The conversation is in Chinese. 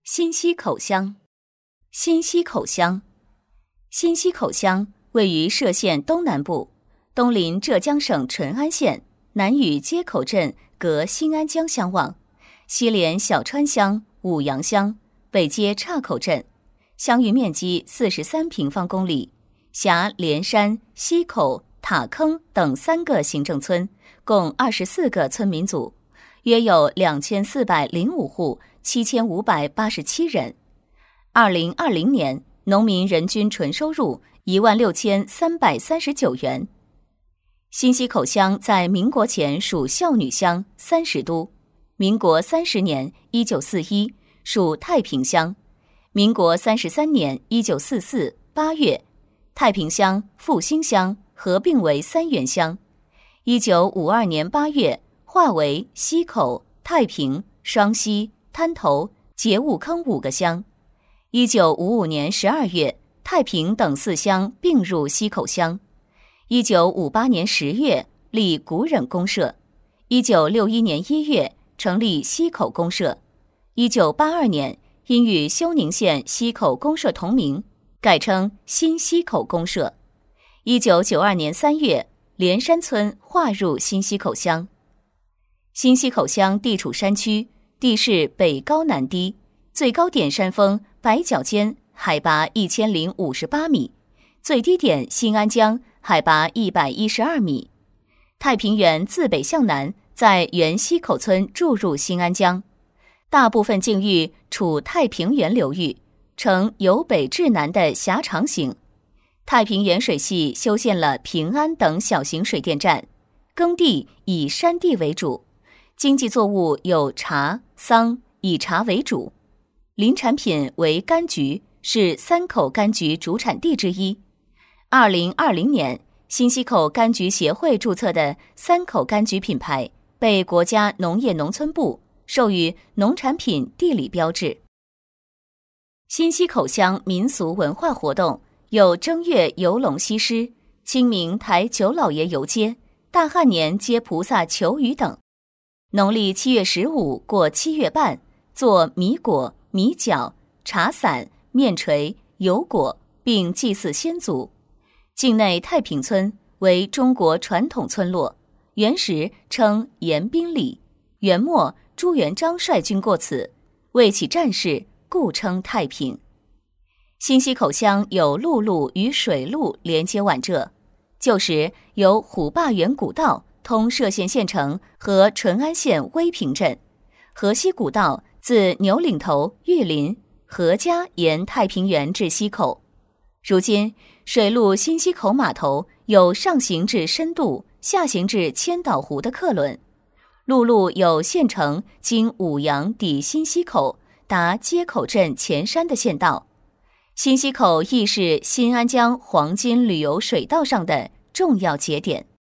新溪口乡。新溪口乡位于歙县东南部，东临浙江省淳安县，南与街口镇隔新安江相望，西连小川乡、五杨乡，北接岔口镇。乡域面积43平方公里，辖连山、溪口、塔坑等3个行政村，共24个村民组，约有2405户，7587人。2020年，农民人均纯收入16339元。新溪口乡在民国前属孝女乡30都，民国30年1941属太平乡，民国33年1944 8月，太平乡、复兴乡合并为3原乡。1952年8月划为溪口、太平、双溪、滩头、节雾坑5个乡。1955年12月，太平等4乡并入溪口乡。1958年10月立古忍公社。1961年1月成立溪口公社。1982年因与休宁县溪口公社同名，改称新溪口公社。1992年3月，连山村划入新溪口乡。新溪口乡地处山区，地势北高南低，最高点山峰白角尖，海拔1058米，最低点新安江，海拔112米。太平原自北向南，在原溪口村注入新安江，大部分境域处太平原流域，呈由北至南的狭长形。太平原水系修建了平安等小型水电站，耕地以山地为主，经济作物有茶、桑，以茶为主。林产品为柑橘，是3口柑橘主产地之一。2020年，新溪口柑橘协会注册的3口柑橘品牌被国家农业农村部授予农产品地理标志。新溪口乡民俗文化活动有正月游龙西施、清明抬九老爷游街、大汉年接菩萨求雨等。农历7月15过7月半，做米果、米饺、茶伞、面垂、油果，并祭祀先祖。境内太平村为中国传统村落，原时称延宾里，元末朱元璋率军过此，为起战事，故称太平。新溪口乡有陆路与水路连接皖浙，旧时由虎坝原古道通歙县县城和淳安县威平镇，河西古道自牛岭头、玉林、何家沿太平原至溪口。如今水路新溪口码头有上行至深渡、下行至千岛湖的客轮，陆路有县城经五杨抵新溪口达街口镇前山的县道。新溪口亦是新安江黄金旅游水道上的重要节点。